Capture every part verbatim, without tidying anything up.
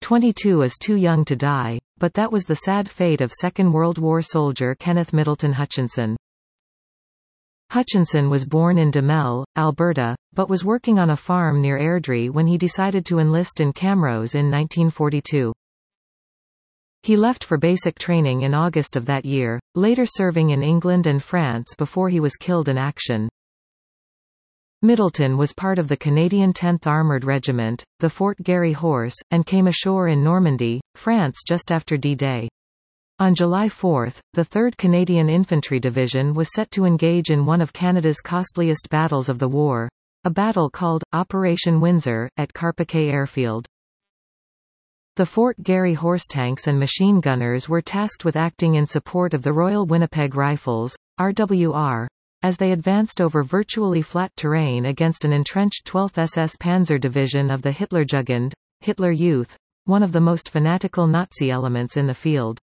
twenty-two is too young to die, but that was the sad fate of Second World War soldier Kenneth Middleton Hutchinson. Hutchinson was born in Duhamel, Alberta, but was working on a farm near Airdrie when he decided to enlist in Camrose in nineteen forty-two. He left for basic training in August of that year, later serving in England and France before he was killed in action. Middleton was part of the Canadian tenth Armoured Regiment, the Fort Garry Horse, and came ashore in Normandy, France just after D-Day. On July fourth, the third Canadian Infantry Division was set to engage in one of Canada's costliest battles of the war, a battle called Operation Windsor, at Carpiquet Airfield. The Fort Garry Horse tanks and machine gunners were tasked with acting in support of the Royal Winnipeg Rifles, R W R, as they advanced over virtually flat terrain against an entrenched twelfth S S Panzer Division of the Hitlerjugend, Hitler Youth, one of the most fanatical Nazi elements in the field.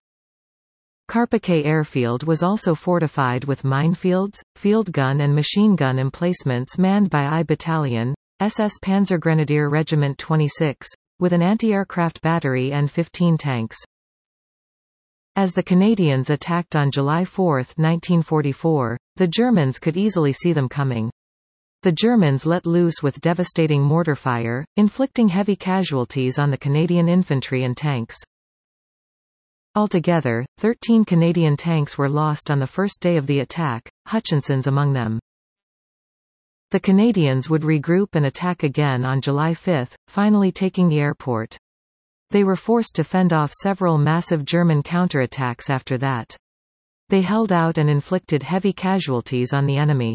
Carpiquet Airfield was also fortified with minefields, field gun and machine gun emplacements manned by I Battalion, S S Panzergrenadier Regiment twenty-six, with an anti-aircraft battery and fifteen tanks. As the Canadians attacked on July fourth nineteen forty-four, the Germans could easily see them coming. The Germans let loose with devastating mortar fire, inflicting heavy casualties on the Canadian infantry and tanks. Altogether, thirteen Canadian tanks were lost on the first day of the attack, Hutchinson's among them. The Canadians would regroup and attack again on July fifth, finally taking the airport. They were forced to fend off several massive German counterattacks after that. They held out and inflicted heavy casualties on the enemy.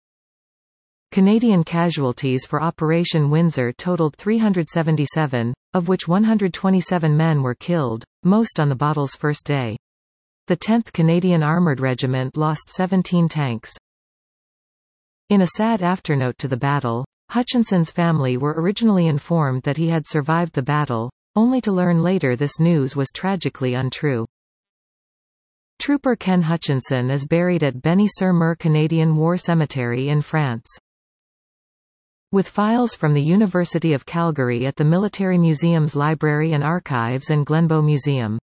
Canadian casualties for Operation Windsor totaled three hundred seventy-seven, of which one hundred twenty-seven men were killed, most on the battle's first day. The tenth Canadian Armoured Regiment lost seventeen tanks. In a sad afternote to the battle, Hutchinson's family were originally informed that he had survived the battle, only to learn later this news was tragically untrue. Trooper Ken Hutchinson is buried at Benny-sur-Mer Canadian War Cemetery in France. With files from the University of Calgary at the Military Museum's Library and Archives and Glenbow Museum.